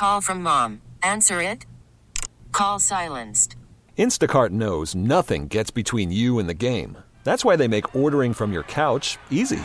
Call from mom. Answer it. Call silenced. Instacart knows nothing gets between you and the game. That's why they make ordering from your couch easy.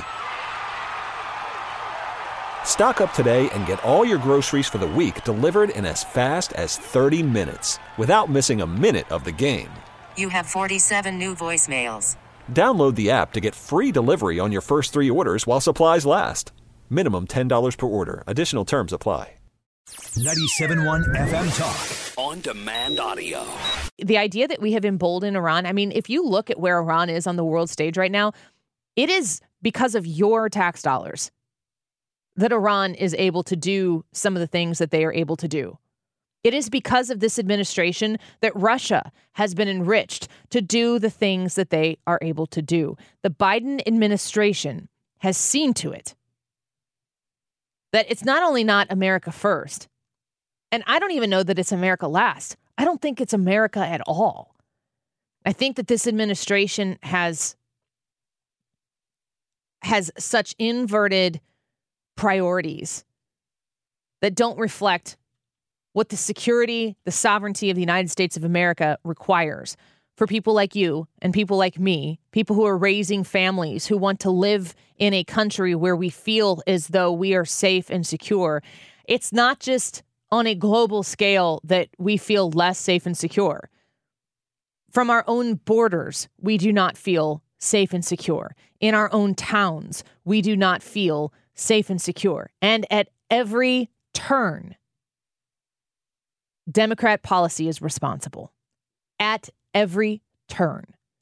Stock up today and get all your groceries for the week delivered in as fast as 30 minutes without missing a minute of the game. You have 47 new voicemails. Download the app to get free delivery on your first 3 orders while supplies last. Minimum $10 per order. Additional terms apply. 97.1 FM Talk. On demand audio. The idea that we have emboldened Iran, I mean, if you look at where Iran is on the world stage right now, it is because of your tax dollars that Iran is able to do some of the things that they are able to do. It is because of this administration that Russia has been enriched to do the things that they are able to do. The Biden administration has seen to it that it's not only not America first, and I don't even know that it's America last. I don't think it's America at all. I think that this administration has such inverted priorities that don't reflect what the security, the sovereignty of the United States of America requires for people like you and people like me, people who are raising families, who want to live in a country where we feel as though we are safe and secure. It's not just on a global scale that we feel less safe and secure. From our own borders, we do not feel safe and secure. In our own towns, we do not feel safe and secure. And at every turn, Democrat policy is responsible. At every turn.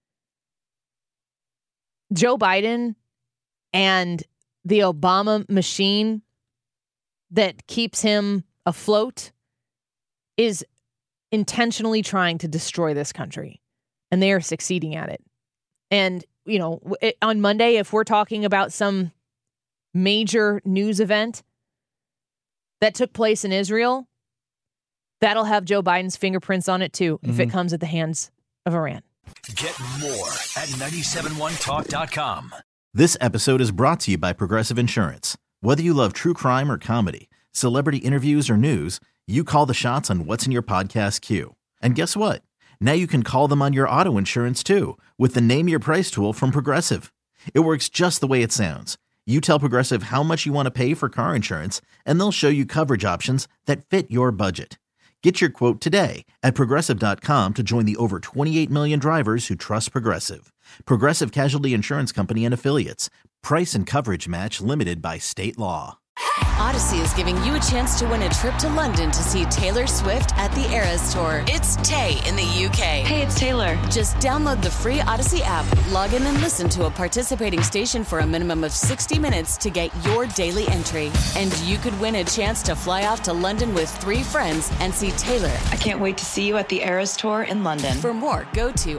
Joe Biden and the Obama machine that keeps him afloat is intentionally trying to destroy this country, and they are succeeding at it. And, you know, on Monday, if we're talking about some major news event that took place in Israel, that'll have Joe Biden's fingerprints on it, too, if it comes at the hands of Iran. Get more at 971talk.com. This episode is brought to you by Progressive Insurance. Whether you love true crime or comedy, celebrity interviews or news, you call the shots on what's in your podcast queue. And guess what? Now you can call them on your auto insurance, too, with the Name Your Price tool from Progressive. It works just the way it sounds. You tell Progressive how much you want to pay for car insurance, and they'll show you coverage options that fit your budget. Get your quote today at Progressive.com to join the over 28 million drivers who trust Progressive. Progressive Casualty Insurance Company and Affiliates. Price and coverage match limited by state law. Odyssey is giving you a chance to win a trip to London to see Taylor Swift at the Eras Tour. It's Tay in the UK. Hey, it's Taylor. Just download the free Odyssey app, log in and listen to a participating station for a minimum of 60 minutes to get your daily entry. And you could win a chance to fly off to London with 3 friends and see Taylor. I can't wait to see you at the Eras Tour in London. For more, go to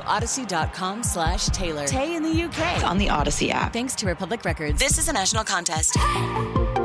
odyssey.com/Taylor. Tay in the UK. It's on the Odyssey app. Thanks to Republic Records. This is a national contest.